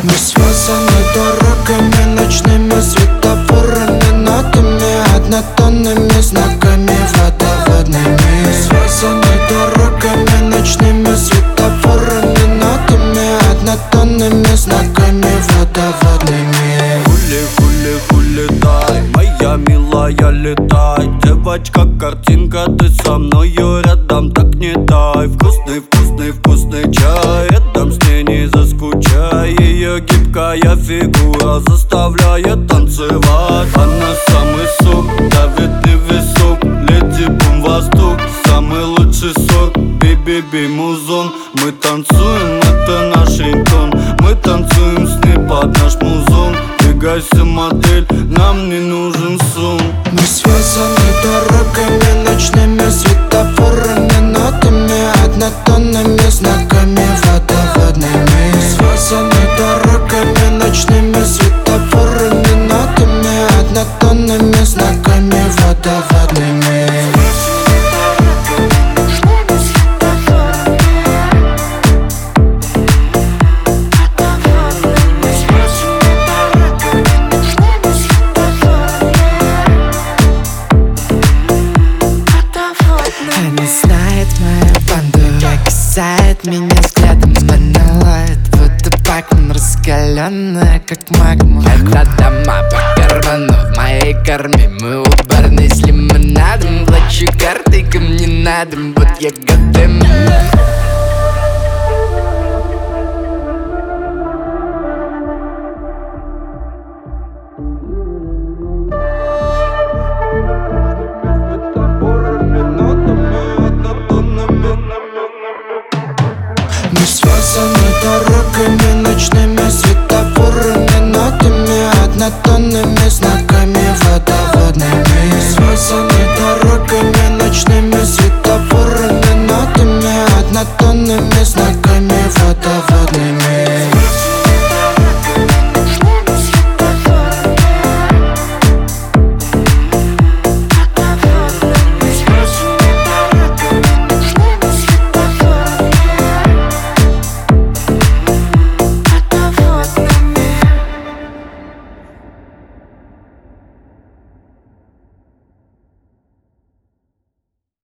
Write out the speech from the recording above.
Мы связаны дорогами, ночными светофорами, нотами, однотонными знаками, водоводными. Связаны дорогами, ночными светофорами, нотами, однотонными знаками, водоводными. Хули, дай, моя милая, летай. Девочка, картинка, ты со мною рядом, так не дай. Вкусный чай, рядом с ней не заскучай. Ее гибкая фигура заставляет танцевать. Она самый сок, давит невесок, леди бум восток. Самый лучший сорт, би-би-би музон. Мы танцуем, это наш рингтон. Мы танцуем с ней под наш музон. Двигайся, модель, нам не нужен сон. Мы связаны дорогами, ночными светофорами, нотами, однотонными знаками, водоводными. Связаны дорогами, ночными светофорами, нотами, однотонными знаками, водоводными. Она знает мою банду, касает меня взглядом. Она лает водопаком, раскаленная, как магма. Это дома по карману, в моей корме. Мы у барной с лимонадом. Плачу картой, ко мне надо, вот я готов. Мы связаны дорогами, ночными светофорами, нотами, однотонными знаками, водоводными. Связаны дорогами, ночными светофорами, нотами, однотонными знаками,